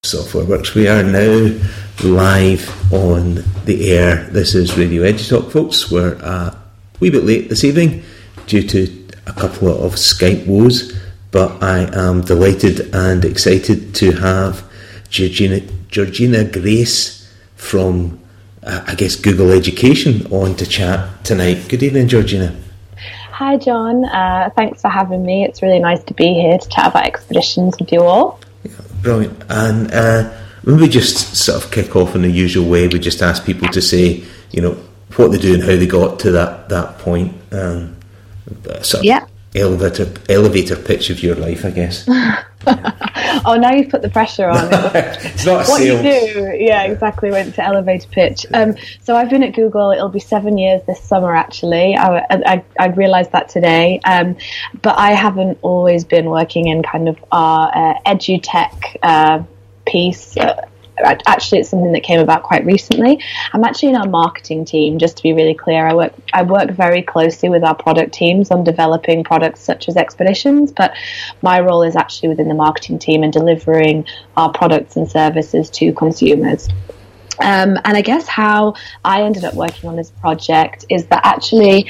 Software Works. We are now live on the air. This is Radio EduTalk, folks. We're a wee bit late this evening due to a couple of Skype woes, but I am delighted and excited to have Georgina Grace from, Google Education on to chat tonight. Good evening, Georgina. Hi, John. Thanks for having me. It's really nice to be here to chat about expeditions with you all. Yeah, brilliant. And maybe just sort of kick off in the usual way. We just ask people to say, what they do and how they got to that point. Elevator pitch of your life, I guess. Oh, now you've put the pressure on. It's not a what sales. You do, yeah, exactly. Went to elevator pitch. So I've been at Google. It'll be 7 years this summer. Actually, I realised that today. But I haven't always been working in kind of our edutech piece. Actually, it's something that came about quite recently. I'm actually in our marketing team, just to be really clear. I work very closely with our product teams on developing products such as Expeditions, but my role is actually within the marketing team and delivering our products and services to consumers. And I guess how I ended up working on this project is that actually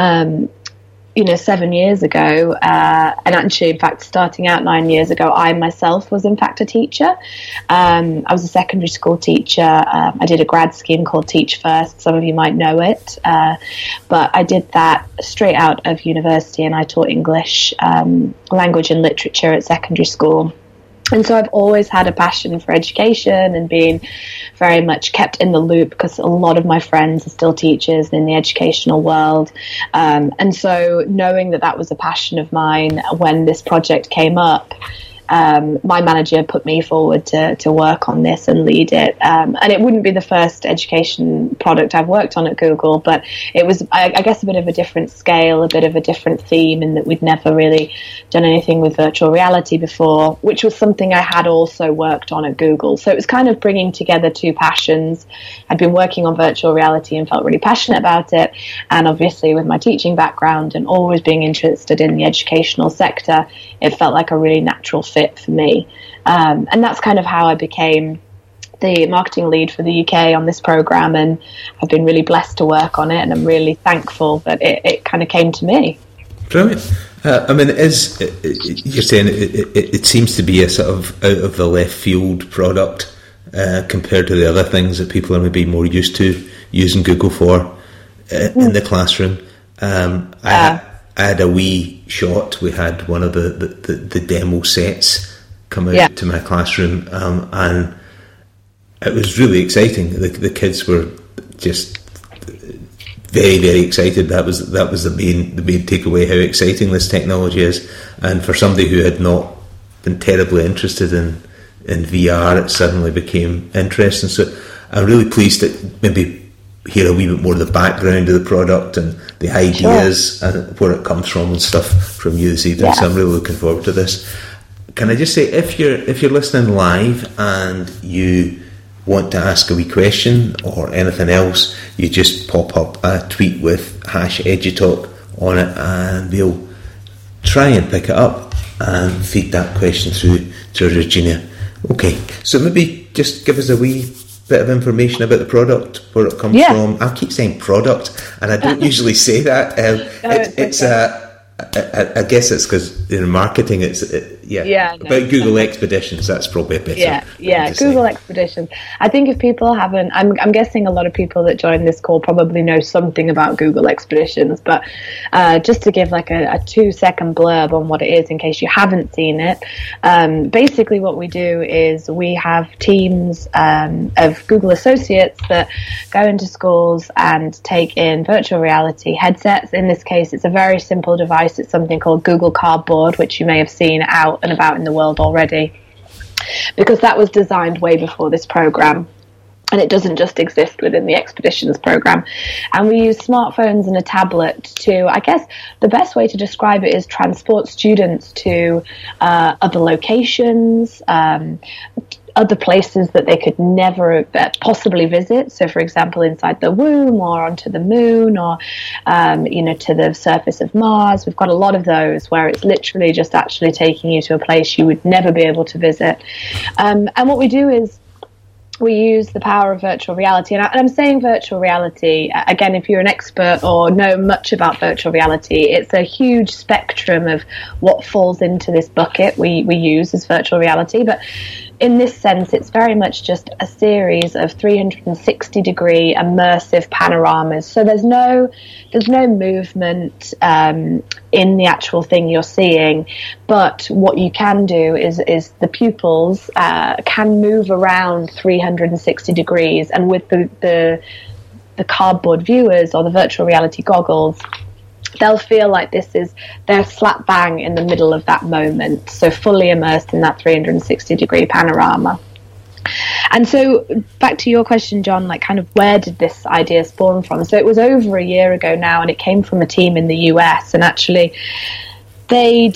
7 years ago, and actually, in fact, starting out 9 years ago, I myself was, in fact, a teacher. I was a secondary school teacher. I did a grad scheme called Teach First. Some of you might know it. But I did that straight out of university, and I taught English, language and literature at secondary school. And so I've always had a passion for education and been very much kept in the loop because a lot of my friends are still teachers in the educational world. And so knowing that was a passion of mine when this project came up, my manager put me forward to work on this and lead it. And it wouldn't be the first education product I've worked on at Google, but it was, I guess, a bit of a different scale, a bit of a different theme in that we'd never really done anything with virtual reality before, which was something I had also worked on at Google. So it was kind of bringing together two passions. I'd been working on virtual reality and felt really passionate about it. And obviously with my teaching background and always being interested in the educational sector, it felt like a really natural fit for me. And that's kind of how I became the marketing lead for the UK on this program, and I've been really blessed to work on it, and I'm really thankful that it kind of came to me. Brilliant. You're saying it seems to be a sort of out of the left field product compared to the other things that people are maybe more used to using Google for in the classroom. I had a wee shot. We had one of the demo sets come out to my classroom, and it was really exciting. The kids were just very, very excited. That was the main takeaway, how exciting this technology is. And for somebody who had not been terribly interested in VR, it suddenly became interesting. So I'm really pleased to maybe hear a wee bit more of the background of the product and the ideas and where it comes from and stuff from you this evening. So I'm really looking forward to this. Can I just say, if you're listening live and you want to ask a wee question or anything else, you just pop up a tweet with #EduTalk on it, and we'll try and pick it up and feed that question through to Regina. Okay, so maybe just give us a wee bit of information about the product, where it comes from. I keep saying product, and I don't usually say that. I guess it's because in marketing, about Google Expeditions. That's probably a better. Google Expeditions. I think if people haven't, I'm guessing a lot of people that join this call probably know something about Google Expeditions, but just to give like a 2-second blurb on what it is in case you haven't seen it. Basically what we do is we have teams of Google associates that go into schools and take in virtual reality headsets. In this case, it's a very simple device. It's something called Google Cardboard, which you may have seen out and about in the world already, because that was designed way before this program. And it doesn't just exist within the Expeditions program. And we use smartphones and a tablet to, I guess, the best way to describe it is transport students to other locations, other places that they could never possibly visit. So, for example, inside the womb or onto the moon or, to the surface of Mars. We've got a lot of those where it's literally just actually taking you to a place you would never be able to visit. And what we do is we use the power of virtual reality. And I'm saying virtual reality, again, if you're an expert or know much about virtual reality, it's a huge spectrum of what falls into this bucket we use as virtual reality. But in this sense, it's very much just a series of 360-degree immersive panoramas. So there's no movement in the actual thing you're seeing, but what you can do is the pupils can move around 360 degrees, and with the cardboard viewers or the virtual reality goggles, they'll feel like they're slap bang in the middle of that moment, so fully immersed in that 360-degree panorama. And so back to your question, John, like kind of where did this idea spawn from? So it was over a year ago now, and it came from a team in the US, and actually we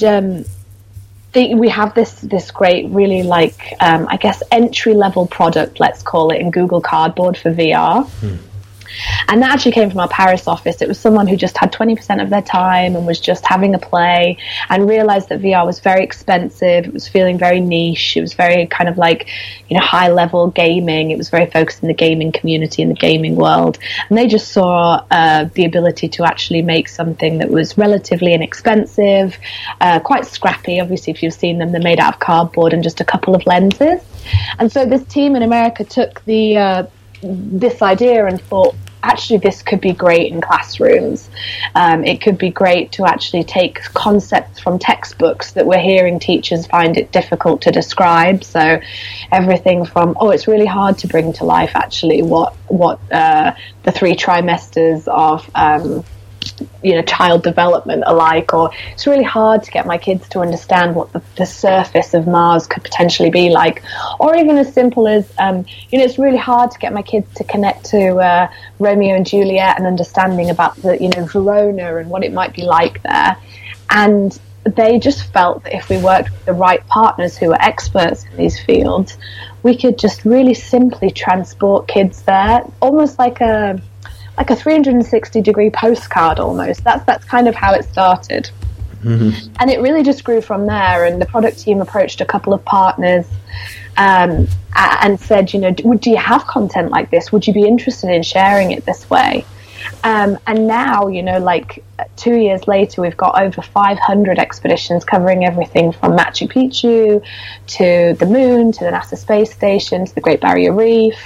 have this great, really I guess entry-level product, let's call it, in Google Cardboard for VR. And that actually came from our Paris office. It was someone who just had 20% of their time and was just having a play and realized that VR was very expensive. It was feeling very niche. It was very kind of high level gaming. It was very focused in the gaming community, in the gaming world. And they just saw the ability to actually make something that was relatively inexpensive, quite scrappy. Obviously, if you've seen them, they're made out of cardboard and just a couple of lenses. And so this team in America took this idea and thought, actually, this could be great in classrooms. It could be great to actually take concepts from textbooks that we're hearing teachers find it difficult to describe. So everything from, it's really hard to bring to life, actually, what the 3 trimesters of child development are like, or it's really hard to get my kids to understand what the surface of Mars could potentially be like, or even as simple as it's really hard to get my kids to connect to Romeo and Juliet and understanding about the Verona and what it might be like there. And they just felt that if we worked with the right partners who are experts in these fields, we could just really simply transport kids there, almost like a 360-degree postcard almost. That's kind of how it started. Mm-hmm. And it really just grew from there. And the product team approached a couple of partners and said, do you have content like this? Would you be interested in sharing it this way? And now, 2 years later, we've got over 500 expeditions covering everything from Machu Picchu to the moon, to the NASA space station, to the Great Barrier Reef,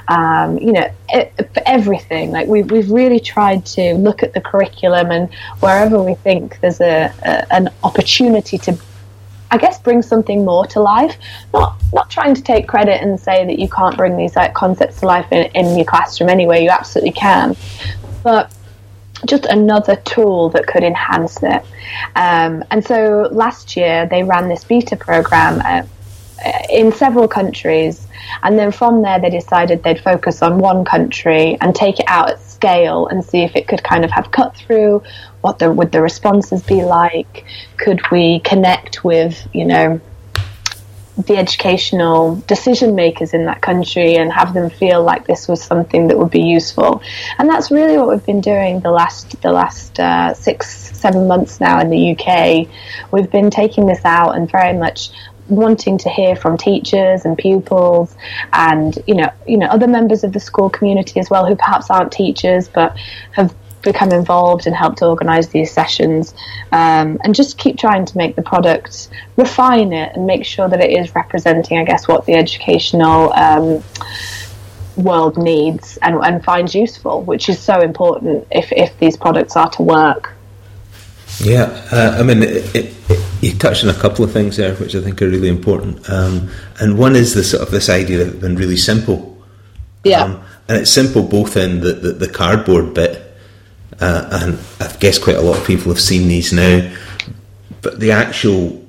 everything. We've really tried to look at the curriculum, and wherever we think there's an opportunity to, I guess, bring something more to life, not trying to take credit and say that you can't bring these concepts to life in your classroom anyway. You absolutely can. But just another tool that could enhance it. And so last year they ran this beta program in several countries, and then from there they decided they'd focus on one country and take it out at scale and see if it could kind of have cut through. What would the responses be like? Could we connect with the educational decision makers in that country and have them feel like this was something that would be useful? And that's really what we've been doing the last 6-7 months now in the UK. We've been taking this out and very much wanting to hear from teachers and pupils and other members of the school community as well, who perhaps aren't teachers but have become involved and helped organise these sessions, and just keep trying to make the product, refine it, and make sure that it is representing, I guess, what the educational world needs and finds useful, which is so important if these products are to work. Yeah, you touched on a couple of things there which I think are really important, and one is this idea that it's been really simple. Yeah. And it's simple both in the cardboard bit, and I guess quite a lot of people have seen these now, but the actual,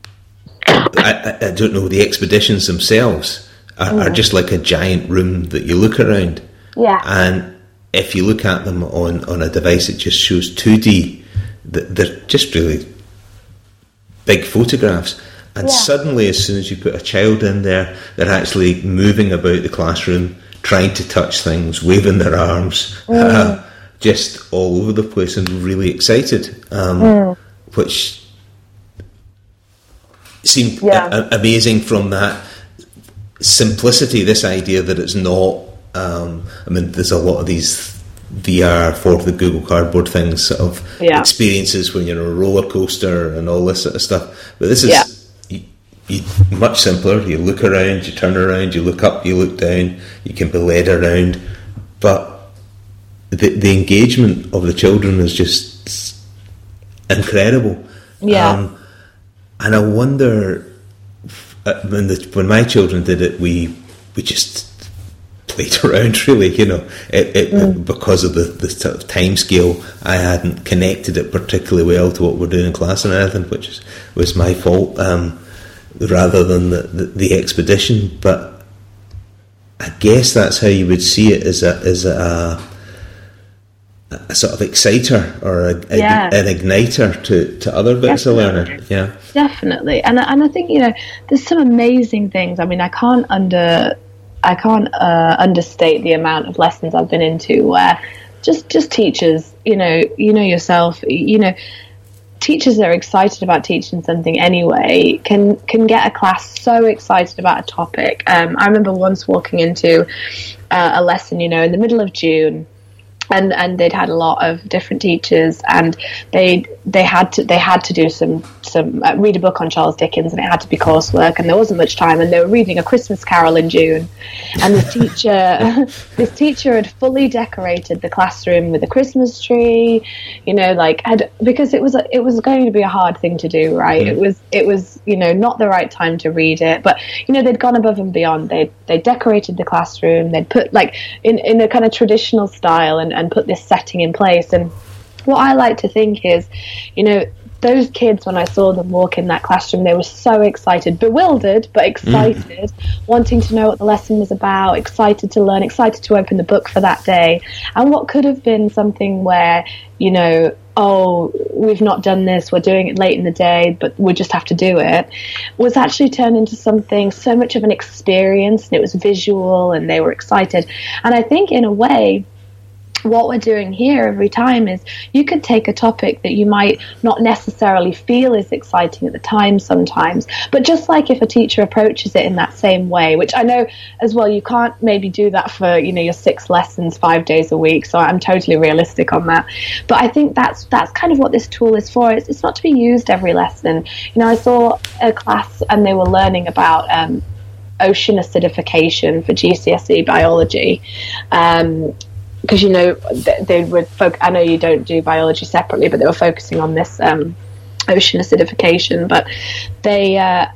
I don't know, the expeditions themselves are just like a giant room that you look around. Yeah. And if you look at them on a device that just shows 2D, they're just really big photographs. And suddenly, as soon as you put a child in there, they're actually moving about the classroom, trying to touch things, waving their arms, just all over the place and really excited, which seemed amazing from that simplicity, this idea that it's not, there's a lot of these VR for the Google Cardboard things, sort of experiences when you're on a roller coaster and all this sort of stuff. But this is much simpler. You look around, you turn around, you look up, you look down, you can be led around. But the engagement of the children is just incredible. Yeah. And I wonder, when my children did it, we just played around, really, because of the sort of time scale. I hadn't connected it particularly well to what we're doing in class and anything, which was my fault, rather than the expedition. But I guess that's how you would see it, as a sort of exciter or an igniter to other bits of learning. Yeah, definitely. And I think there's some amazing things. I mean, I can't understate the amount of lessons I've been into where just teachers, yourself, teachers that are excited about teaching something anyway can get a class so excited about a topic. I remember once walking into a lesson, in the middle of June, and they'd had a lot of different teachers, and they had to do some read a book on Charles Dickens, and it had to be coursework, and there wasn't much time, and they were reading A Christmas Carol in June, and this teacher had fully decorated the classroom with a Christmas tree, because it was going to be a hard thing to do, right? It was not the right time to read it, but they'd gone above and beyond. They decorated the classroom, they'd put in a kind of traditional style and put this setting in place. And what I like to think is, those kids, when I saw them walk in that classroom, they were so excited, bewildered, but excited, wanting to know what the lesson was about, excited to learn, excited to open the book for that day. And what could have been something where, oh, we've not done this, we're doing it late in the day, but we just have to do it, was actually turned into something so much of an experience, and it was visual, and they were excited. And I think, in a way, what we're doing here every time is you could take a topic that you might not necessarily feel is exciting at the time sometimes, but just like if a teacher approaches it in that same way, which I know as well, you can't maybe do that for your 6 lessons 5 days a week, so I'm totally realistic on that, but I think that's kind of what this tool is for. It's not to be used every lesson. I saw a class and they were learning about ocean acidification for GCSE biology, because they would I know you don't do biology separately, but they were focusing on this ocean acidification. But they,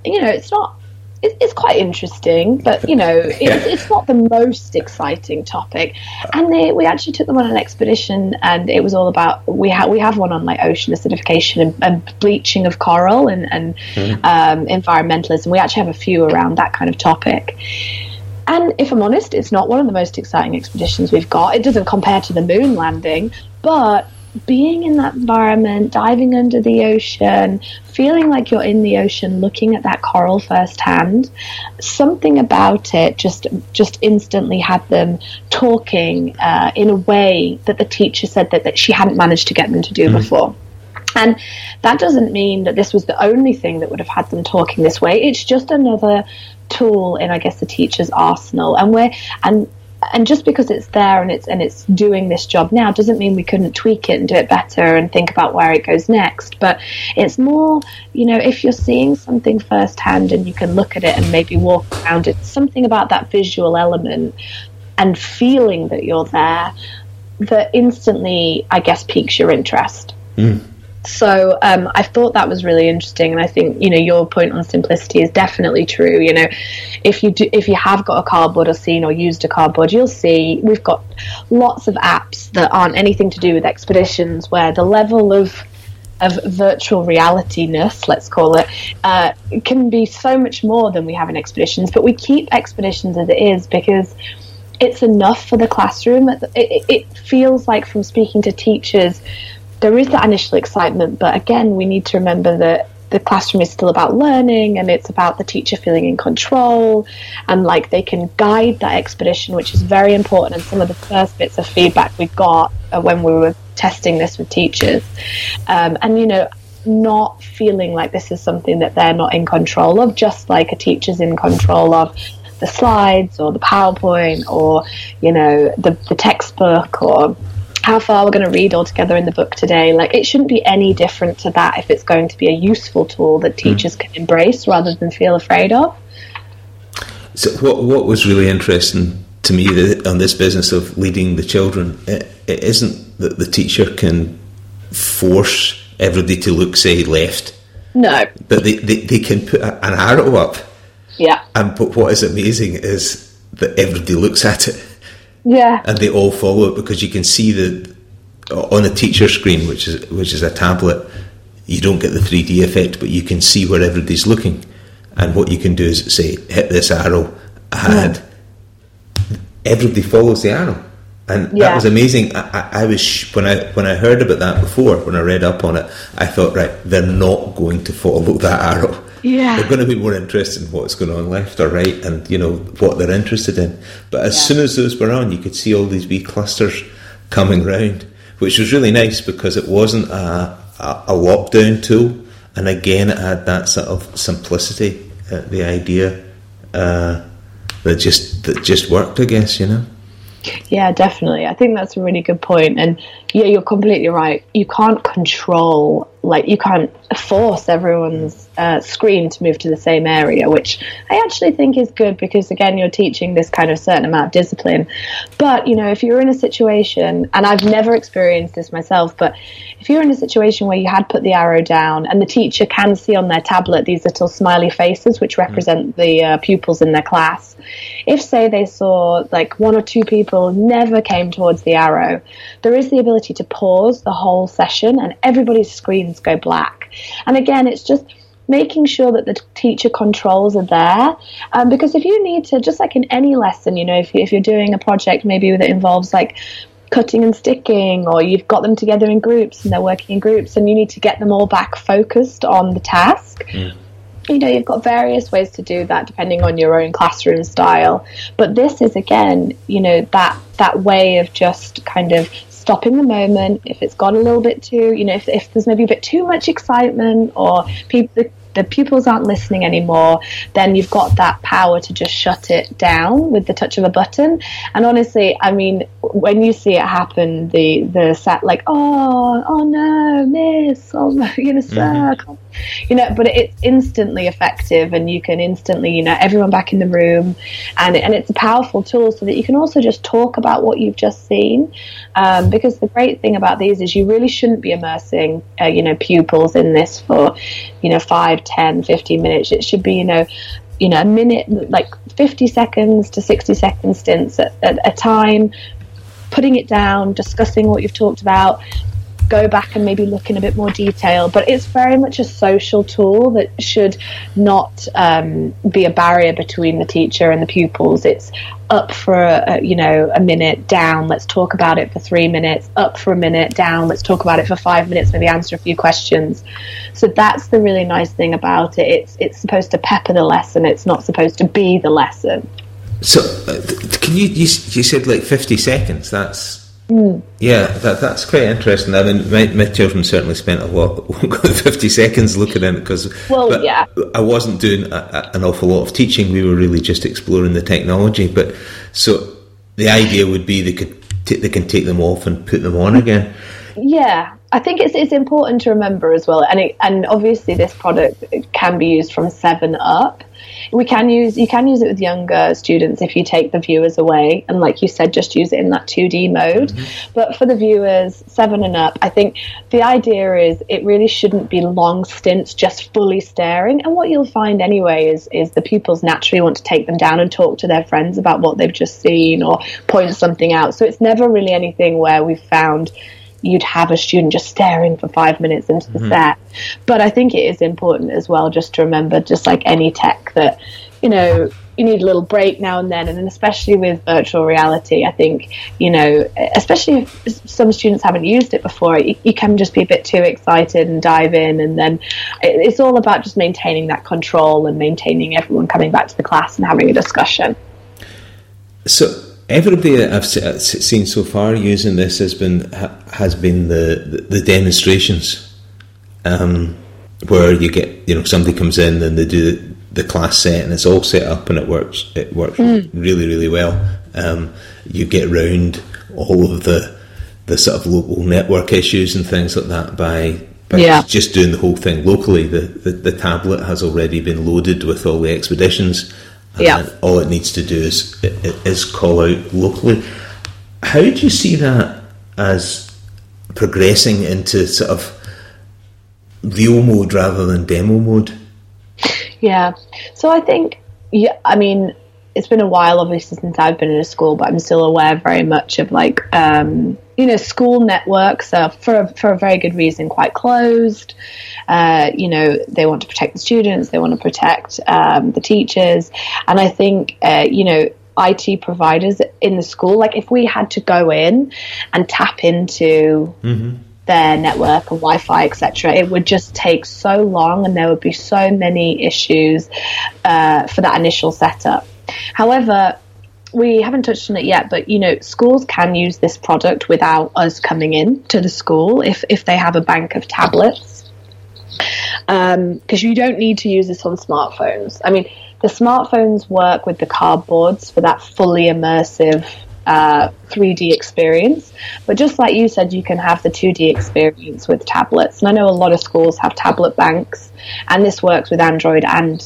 it's quite interesting, but it's not the most exciting topic. And we actually took them on an expedition, and it was all about we have one on ocean acidification and bleaching of coral and environmentalism. We actually have a few around that kind of topic. And if I'm honest, it's not one of the most exciting expeditions we've got. It doesn't compare to the moon landing, but being in that environment, diving under the ocean, feeling like you're in the ocean, looking at that coral firsthand, something about it just instantly had them talking in a way that the teacher said that she hadn't managed to get them to do before. And that doesn't mean that this was the only thing that would have had them talking this way. It's just another tool in, I guess, the teacher's arsenal. And just because it's there and it's doing this job now doesn't mean we couldn't tweak it and do it better and think about where it goes next. But it's more, if you're seeing something firsthand and you can look at it and maybe walk around it, something about that visual element and feeling that you're there that instantly, I guess, piques your interest. So I thought that was really interesting, and I think your point on simplicity is definitely true. If you have got a cardboard or seen or used a cardboard, you'll see we've got lots of apps that aren't anything to do with expeditions, where the level of virtual reality-ness, let's call it, can be so much more than we have in expeditions. But we keep expeditions as it is because it's enough for the classroom. It feels like, from speaking to teachers, there is that initial excitement, but again, we need to remember that the classroom is still about learning, and it's about the teacher feeling in control, and like they can guide that expedition, which is very important. And some of the first bits of feedback we got when we were testing this with teachers, and you know, not feeling like this is something that they're not in control of, just like a teacher's in control of the slides or the PowerPoint or, you know, the textbook, or how far we're going to read all together in the book today. Like, it shouldn't be any different to that if it's going to be a useful tool that teachers can embrace rather than feel afraid of. So what was really interesting to me on this business of leading the children, it isn't that the teacher can force everybody to look, say, left. No. But they can put an arrow up. Yeah. But what is amazing is that everybody looks at it. Yeah. And they all follow it, because you can see on a teacher screen, which is a tablet, you don't get the 3D effect, but you can see where everybody's looking. And what you can do is say, hit this arrow ahead. Yeah. Everybody follows the arrow. And that was amazing. I was when I heard about that before, when I read up on it, I thought, right, they're not going to follow that arrow. Yeah. They're going to be more interested in what's going on left or right, and you know what they're interested in. But as soon as those were on, you could see all these wee clusters coming round, which was really nice, because it wasn't a lockdown tool, and again it had that sort of simplicity, the idea that just worked, I guess, you know. Yeah, definitely. I think that's a really good point. And yeah, you're completely right. You can't control, like, you can't force everyone's screen to move to the same area, which I actually think is good, because again, you're teaching this kind of certain amount of discipline. But, you know, if you're in a situation, and I've never experienced this myself, but if you're in a situation where you had put the arrow down and the teacher can see on their tablet these little smiley faces which represent the pupils in their class, if, say, they saw like one or two people never came towards the arrow, there is the ability to pause the whole session and everybody's screens go black. And again, it's just making sure that the teacher controls are there, because if you need to, just like in any lesson, you know, if you're doing a project maybe that involves like cutting and sticking, or you've got them together in groups and they're working in groups and you need to get them all back focused on the task, you know, you've got various ways to do that depending on your own classroom style. But this is, again, you know, that way of just kind of stopping the moment. If it's got a little bit too, you know, if there's maybe a bit too much excitement, or the pupils aren't listening anymore, then you've got that power to just shut it down with the touch of a button. And honestly, I mean, when you see it happen, the set, like, oh no, miss, oh no, you know, sir, you know, but it's instantly effective, and you can instantly, you know, everyone back in the room, and it's a powerful tool so that you can also just talk about what you've just seen, because the great thing about these is you really shouldn't be immersing you know, pupils in this for, you know, 5, 10, 15 minutes. It should be, you know, a minute, like 50 seconds to 60 second stints at a time, putting it down, discussing what you've talked about, go back and maybe look in a bit more detail. But it's very much a social tool that should not be a barrier between the teacher and the pupils. It's up for a minute, down, let's talk about it for 3 minutes, up for a minute, down, let's talk about it for 5 minutes, maybe answer a few questions. So that's the really nice thing about it. It's supposed to pepper the lesson, it's not supposed to be the lesson. So can you said like 50 seconds, that's yeah, that's quite interesting. I mean, my children certainly spent a lot 50 seconds looking at it, because I wasn't doing an awful lot of teaching. We were really just exploring the technology. But so the idea would be they can take them off and put them on again. Yeah, I think it's important to remember as well, and obviously this product can be used from 7 up. You can use it with younger students if you take the viewers away, and like you said, just use it in that 2D mode. But for the viewers 7 and up, I think the idea is it really shouldn't be long stints just fully staring. And what you'll find anyway is the pupils naturally want to take them down and talk to their friends about what they've just seen or point something out. So it's never really anything where we've found you'd have a student just staring for 5 minutes into the set. But I think it is important as well just to remember, just like any tech, that, you know, you need a little break now and then. And then especially with virtual reality, I think, especially if some students haven't used it before, you can just be a bit too excited and dive in. And then it's all about just maintaining that control and maintaining everyone coming back to the class and having a discussion. So everybody that I've seen so far using this has been the demonstrations, where you get, somebody comes in and they do the class set and it's all set up and it works really, really well. You get around all of the sort of local network issues and things like that by just doing the whole thing locally. The tablet has already been loaded with all the expeditions, and all it needs to do is call out locally. How do you see that as progressing into sort of real mode rather than demo mode? Yeah, so I think, it's been a while, obviously, since I've been in a school, but I'm still aware very much of, school networks are, for a very good reason, quite closed. They want to protect the students, they want to protect the teachers. And I think, IT providers in the school, like if we had to go in and tap into their network and Wi-Fi, etc., it would just take so long and there would be so many issues for that initial setup. However, we haven't touched on it yet, but schools can use this product without us coming in to the school if they have a bank of tablets, because you don't need to use this on smartphones. The smartphones work with the cardboards for that fully immersive 3D experience, but just like you said, you can have the 2D experience with tablets, and I know a lot of schools have tablet banks, and this works with Android and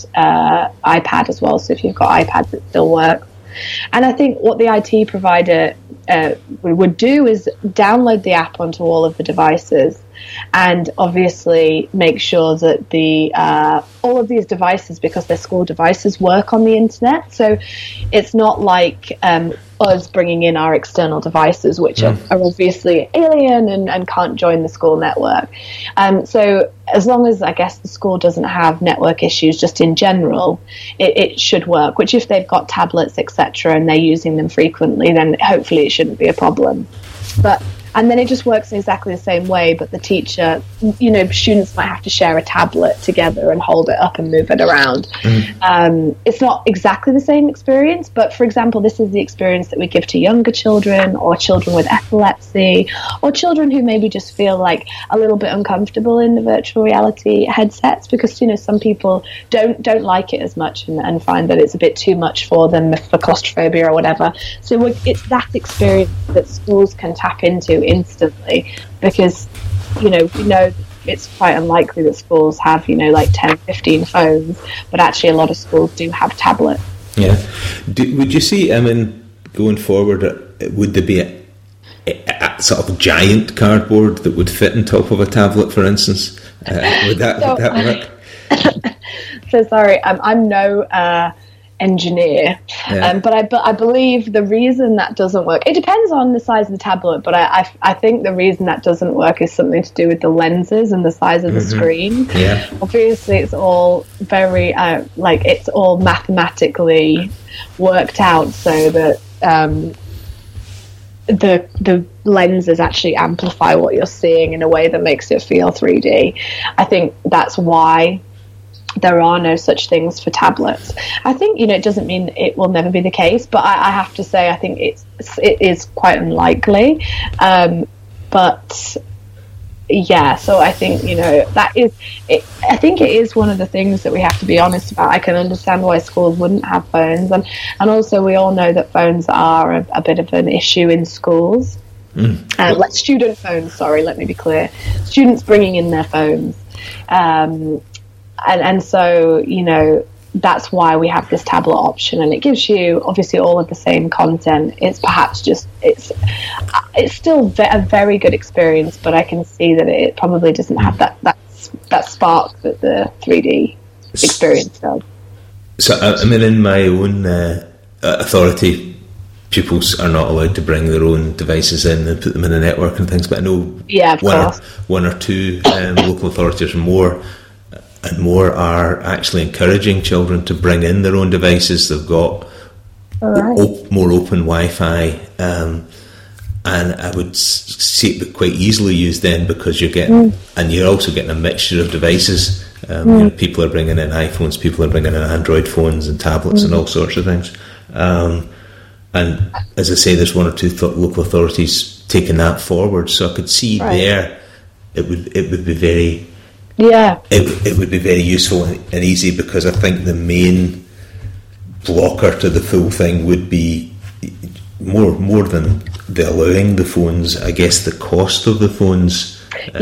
iPad as well, so if you've got iPads it still works. And I think what the IT provider would do is download the app onto all of the devices, and obviously make sure that the all of these devices, because they're school devices, work on the internet. So it's not like us bringing in our external devices, which are obviously alien and can't join the school network. So as long as, I guess, the school doesn't have network issues just in general, it should work, which if they've got tablets, etc., and they're using them frequently, then hopefully it shouldn't be a problem. And then it just works in exactly the same way, but the teacher, students might have to share a tablet together and hold it up and move it around. It's not exactly the same experience, but for example, this is the experience that we give to younger children, or children with epilepsy, or children who maybe just feel like a little bit uncomfortable in the virtual reality headsets, because, some people don't like it as much and find that it's a bit too much for them, for claustrophobia or whatever. So it's that experience that schools can tap into instantly, because we know it's quite unlikely that schools have 10, 15 phones, but actually a lot of schools do have tablets. Would you see, going forward, would there be a sort of giant cardboard that would fit on top of a tablet, for instance? Would that work? So sorry, I'm no engineer, but I believe the reason that doesn't work, it depends on the size of the tablet, but I think the reason that doesn't work is something to do with the lenses and the size of the screen. Obviously it's all very it's all mathematically worked out so that the lenses actually amplify what you're seeing in a way that makes it feel 3D. I think that's why there are no such things for tablets. I think, it doesn't mean it will never be the case, but I have to say I think it is quite unlikely. But yeah, so I think, that is it. I think it is one of the things that we have to be honest about. I can understand why schools wouldn't have phones, and also we all know that phones are a bit of an issue in schools. Like student phones, sorry, let me be clear. Students bringing in their phones. And so, that's why we have this tablet option, and it gives you obviously all of the same content. It's perhaps just, it's still a very good experience, but I can see that it probably doesn't have that spark that the 3D experience does. So, in my own authority, pupils are not allowed to bring their own devices in and put them in the network and things, but I know one or two local authorities or more and more are actually encouraging children to bring in their own devices. They've got more open Wi-Fi, and I would see it quite easily used then, because you're getting, and you're also getting a mixture of devices. You know, people are bringing in iPhones, people are bringing in Android phones and tablets and all sorts of things. And as I say, there's one or two local authorities taking that forward. So I could see there it would be very it would be very useful and easy, because I think the main blocker to the full thing would be more than the allowing the phones, I guess, the cost of the phones.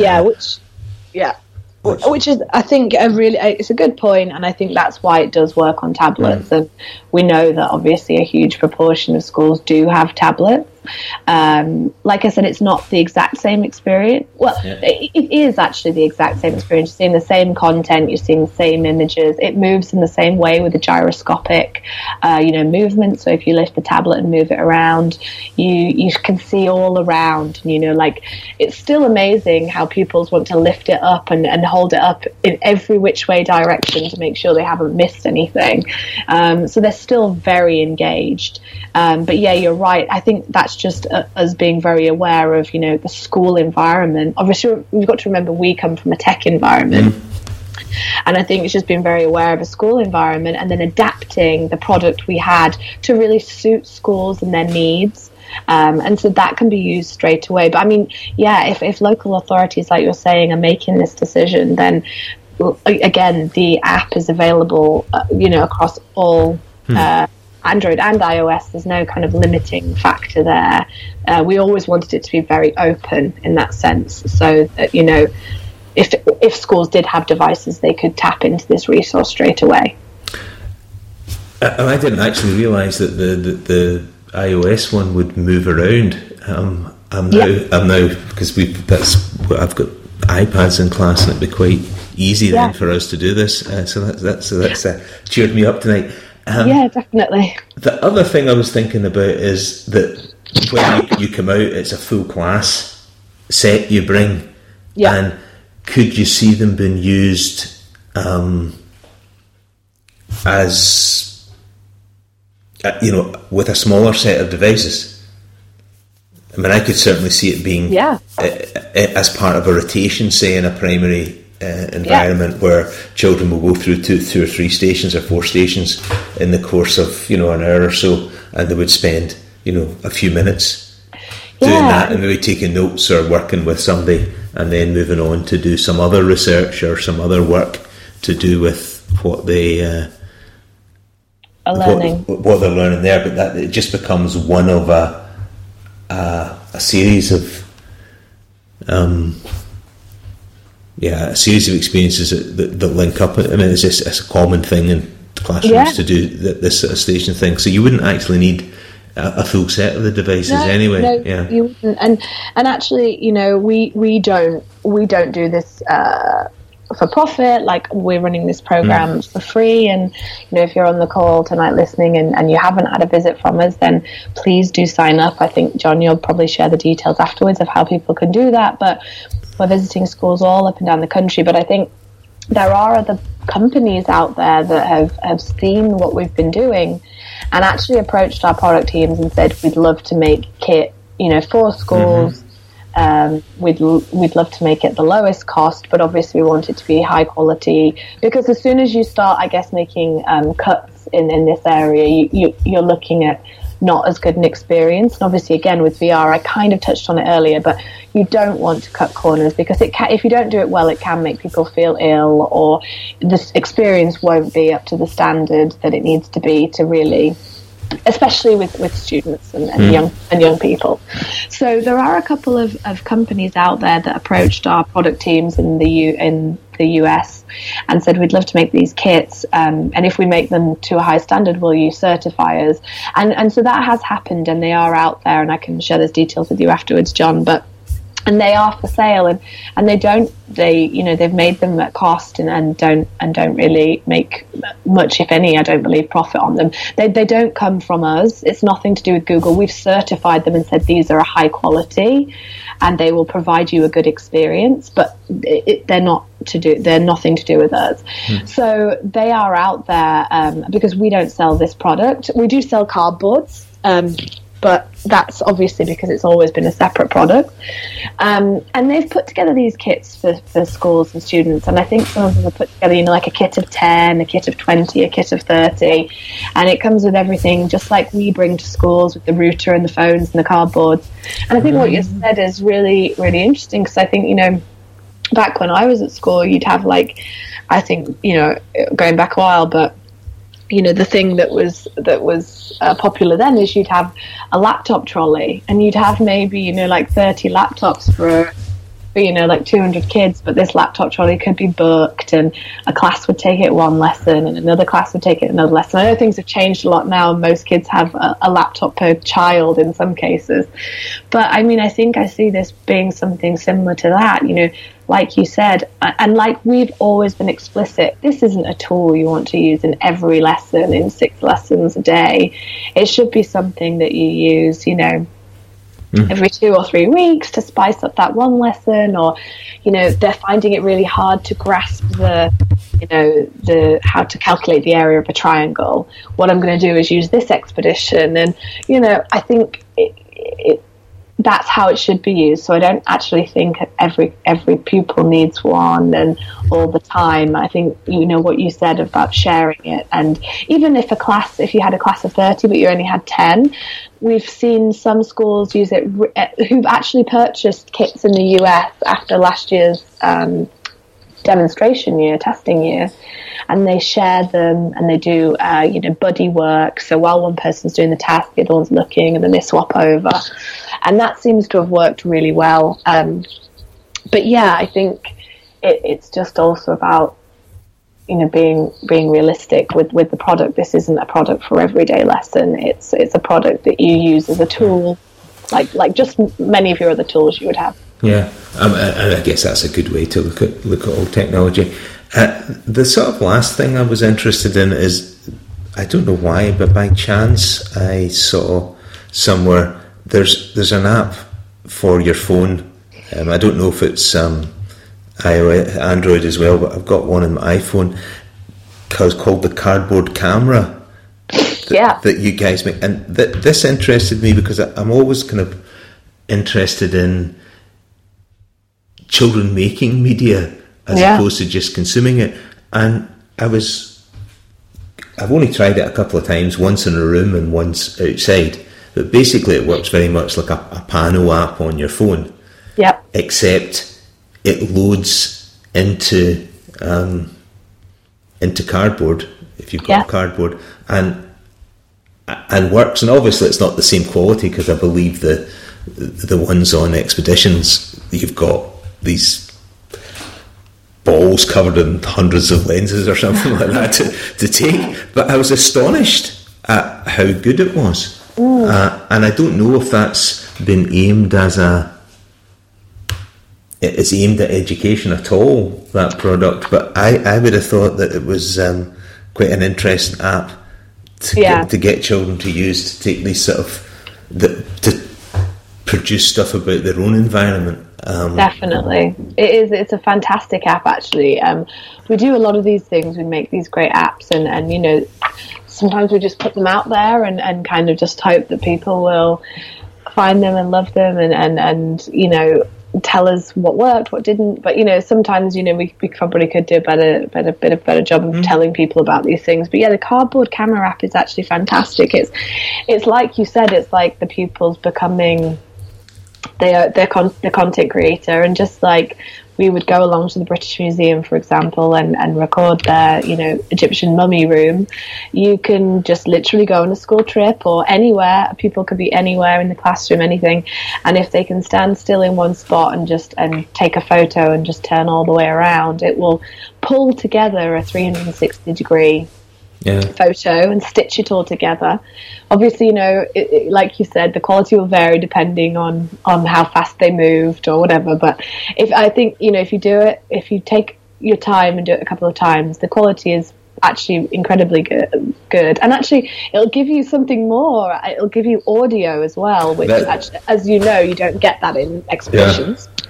Which is, I think, it's a good point, and I think that's why it does work on tablets. And we know that obviously a huge proportion of schools do have tablets. Like I said, it's not the exact same experience. Well, it is actually the exact same experience. You're seeing the same content, you're seeing the same images. It moves in the same way with the gyroscopic, movement. So if you lift the tablet and move it around, you can see all around. Like, it's still amazing how pupils want to lift it up and hold it up in every which way direction to make sure they haven't missed anything. So they're still very engaged. But yeah, you're right. I think that's just us being very aware of, the school environment. Obviously, we've got to remember we come from a tech environment. And I think it's just being very aware of a school environment and then adapting the product we had to really suit schools and their needs. And so that can be used straight away. But I mean, if local authorities, like you're saying, are making this decision, then again, the app is available, across all Android and iOS. There's no kind of limiting factor there. We always wanted it to be very open in that sense, so that if schools did have devices, they could tap into this resource straight away. And I didn't actually realise that the iOS one would move around. I'm now because I've got iPads in class, and it'd be quite easy then for us to do this. So that's cheered me up tonight. Definitely. The other thing I was thinking about is that when you come out, it's a full class set you bring, and could you see them being used as with a smaller set of devices? I mean, I could certainly see it being as part of a rotation, say in a primary environment where children will go through two or three stations or four stations in the course of an hour or so, and they would spend a few minutes doing that and maybe taking notes or working with somebody, and then moving on to do some other research or some other work to do with what they are learning, what they're learning there. But that it just becomes one of a series of a series of experiences that link up. I mean, it's a common thing in classrooms to do this sort of station thing. So you wouldn't actually need a full set of the devices anyway. No, you wouldn't. And actually, we don't do this for profit. Like, we're running this program for free. And if you're on the call tonight listening and you haven't had a visit from us, then please do sign up. I think, John, you'll probably share the details afterwards of how people can do that. But we're visiting schools all up and down the country. But I think there are other companies out there that have seen what we've been doing and actually approached our product teams and said, we'd love to make kit, for schools. We'd love to make it the lowest cost, but obviously we want it to be high quality, because as soon as you start, I guess, making cuts in this area, you're looking at not as good an experience. And obviously, again, with VR, I kind of touched on it earlier, but you don't want to cut corners, because if you don't do it well, it can make people feel ill, or this experience won't be up to the standard that it needs to be to really, especially with students and young people. So there are a couple of companies out there that approached our product teams in the US and said, we'd love to make these kits, and if we make them to a high standard, will you certify us? And so that has happened, and they are out there, and I can share those details with you afterwards, John. And they are for sale, and they've made them at cost and don't really make much, if any, I don't believe, profit on them. They don't come from us. It's nothing to do with Google. We've certified them and said these are a high quality, and they will provide you a good experience. But they're not to do. They're nothing to do with us. So they are out there because we don't sell this product. We do sell cardboards, but that's obviously because it's always been a separate product. And they've put together these kits for schools and students. And I think some of them have put together, like a kit of 10, a kit of 20, a kit of 30. And it comes with everything, just like we bring to schools with the router and the phones and the cardboards. And I think what you said is really, really interesting, because I think, back when I was at school, you'd have I think, going back a while, but the thing that was popular then is you'd have a laptop trolley, and you'd have maybe 30 laptops for 200 kids, but this laptop trolley could be booked, and a class would take it one lesson and another class would take it another lesson. I know things have changed a lot now, and most kids have a laptop per child in some cases, but I think I see this being something similar to that, like you said, and like we've always been explicit, this isn't a tool you want to use in every lesson, in 6 lessons a day. It should be something that you use, every 2 or 3 weeks to spice up that one lesson, or they're finding it really hard to grasp the how to calculate the area of a triangle. What I'm going to do is use this expedition, and I think that's how it should be used. So I don't actually think every pupil needs one and all the time. I think what you said about sharing it, and even if you had a class of 30 but you only had 10, we've seen some schools use it who've actually purchased kits in the US after last year's demonstration year, testing year, and they share them, and they do buddy work. So while one person's doing the task, the other one's looking, and then they swap over, and that seems to have worked really well. But yeah, I think it's just also about being realistic with the product. This isn't a product for everyday lesson. It's a product that you use as a tool, like just many of your other tools you would have. Yeah, and I guess that's a good way to look at old technology. The sort of last thing I was interested in is, I don't know why, but by chance I saw somewhere there's an app for your phone. I don't know if it's iOS, Android as well, but I've got one on my iPhone called the Cardboard Camera that you guys make. And this interested me because I'm always kind of interested in children making media as opposed to just consuming it. And I've only tried it a couple of times, once in a room and once outside, but basically it works very much like a Pano app on your phone, except it loads into cardboard, if you've got cardboard, and works. And obviously it's not the same quality, because I believe the ones on expeditions, you've got these balls covered in hundreds of lenses or something like that to take. But I was astonished at how good it was, and I don't know if that's been aimed it's aimed at education at all, that product, but I would have thought that it was quite an interesting app to get children to use, to take these sort of to produce stuff about their own environment. Definitely, it's a fantastic app, actually. We do a lot of these things. We make these great apps, and sometimes we just put them out there and kind of just hope that people will find them and love them, and tell us what worked, what didn't. But sometimes we probably could do a better job of telling people about these things. But the Cardboard Camera app is actually fantastic. It's like you said, it's like the pupils becoming they're content creator, and just like we would go along to the British Museum, for example, and record their Egyptian mummy room. You can just literally go on a school trip or anywhere. People could be anywhere in the classroom, anything, and if they can stand still in one spot and take a photo and just turn all the way around, it will pull together a 360 degree photo and stitch it all together. Obviously, like you said, the quality will vary depending on how fast they moved or whatever. But if you take your time and do it a couple of times, the quality is actually incredibly good. And actually, it'll give you something more. It'll give you audio as well, which actually, as you know, you don't get that in expeditions.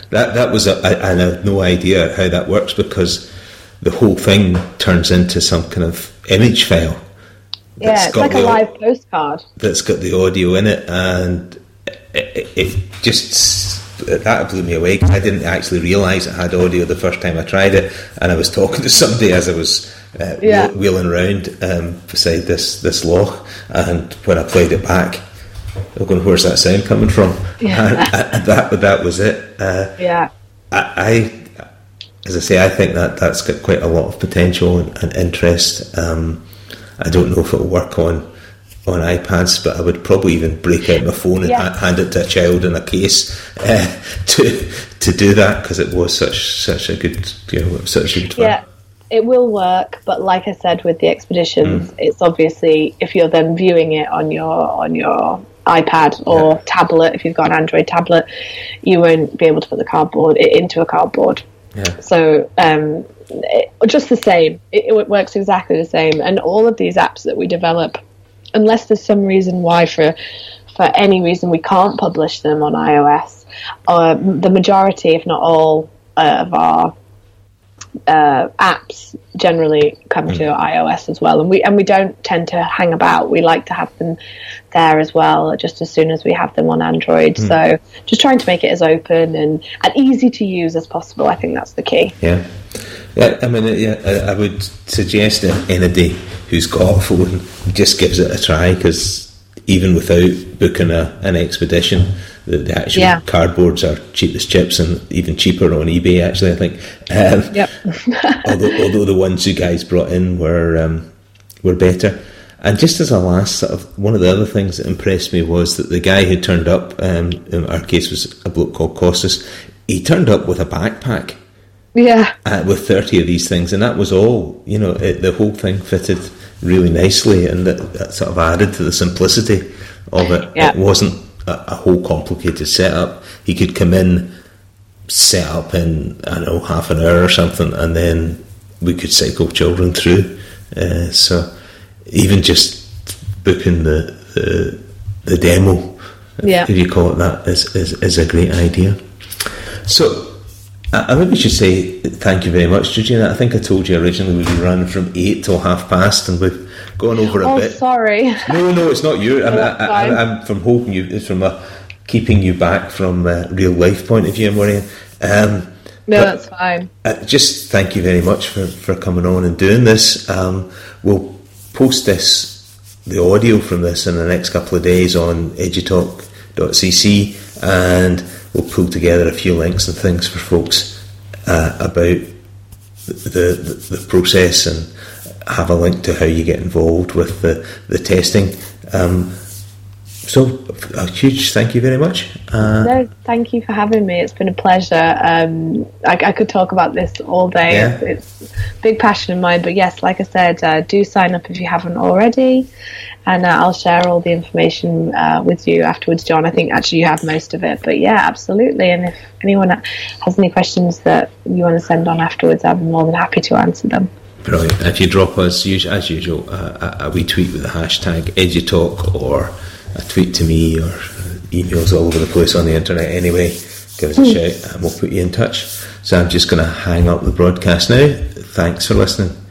that was I have no idea how that works, because the whole thing turns into some kind of image file. Yeah, it's like a live postcard that's got the audio in it, and it just, that blew me away, because I didn't actually realise it had audio the first time I tried it, and I was talking to somebody as I was wheeling around beside this loch, and when I played it back, I was going, where's that sound coming from? And that was it. I as I say, I think that's got quite a lot of potential and interest. I don't know if it'll work on iPads, but I would probably even break out my phone and hand it to a child in a case to do that, because it was such a good fun. Yeah, it will work, but like I said with the expeditions, it's obviously, if you're then viewing it on your iPad or tablet, if you've got an Android tablet, you won't be able to put the cardboard into a cardboard. Yeah. So just the same, it works exactly the same. And all of these apps that we develop, unless there's some reason why for any reason we can't publish them on iOS, the majority, if not all, of our apps generally come to iOS as well, and we don't tend to hang about. We like to have them there as well, just as soon as we have them on Android. So just trying to make it as open and easy to use as possible. I think that's the key. I mean, I would suggest that anybody who's got a phone just gives it a try, because even without booking an expedition, the actual cardboards are cheap as chips, and even cheaper on eBay, actually, I think. Although the ones you guys brought in were better. And just as a last sort of, one of the other things that impressed me was that the guy who turned up, in our case was a bloke called Costas, he turned up with a backpack. With 30 of these things, and that was all, the whole thing fitted really nicely, and that sort of added to the simplicity of it. It wasn't a whole complicated setup. He could come in, set up in, I don't know, half an hour or something, and then we could cycle children through. So even just booking the demo, if you call it that, is a great idea. So I maybe should say thank you very much, Georgina. I think I told you originally we'd run from 8 till 5:30, and we've gone over a bit. Oh, sorry. No, it's not you. I'm from holding you. It's from keeping you back from a real life point of view, I'm worrying. No, that's fine. Just thank you very much for coming on and doing this. We'll post the audio from this in the next couple of days on edutalk.cc, and we'll pull together a few links and things for folks about the process, and have a link to how you get involved with the testing. So a huge thank you very much. No, thank you for having me. It's been a pleasure. I could talk about this all day. It's a big passion of mine. But yes, like I said, do sign up if you haven't already. And I'll share all the information with you afterwards, John. I think actually you have most of it. But yeah, absolutely. And if anyone has any questions that you want to send on afterwards, I'll be more than happy to answer them. Brilliant. If you drop us, as usual, a wee tweet with the hashtag EduTalk, or a tweet to me, or emails all over the place on the internet anyway, give us a shout and we'll put you in touch. So I'm just going to hang up the broadcast now. Thanks for listening.